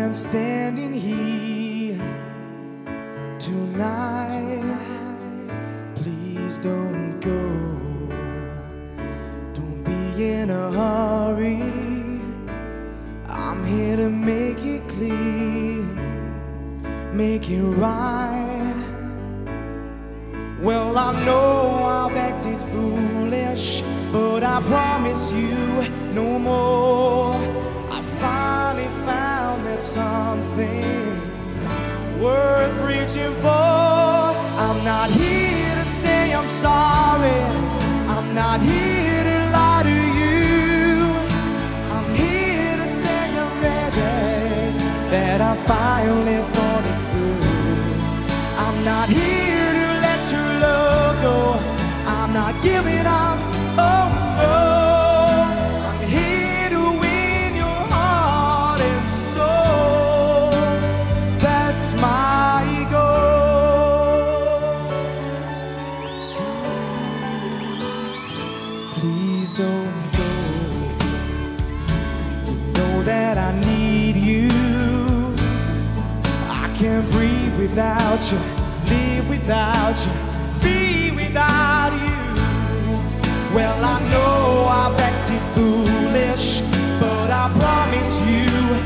am standing here tonight. Please don't go. Don't be in a hurry. I'm here to make it clear, make it right. Well, I know I've acted foolish, but I promise you no more. I finally found that something worth reaching for. I'm not here to say I'm sorry. I'm not here to lie to you. I'm here to say I'm ready, that I finally thought it through. I'm not here to let your love go. I'm not giving up. Oh no. I'm here to win your heart and soul. That's my goal. Please don't go. You know that I need you. I can't breathe without you, live without you, be without you. Well, I know I've acted foolish, but I promise you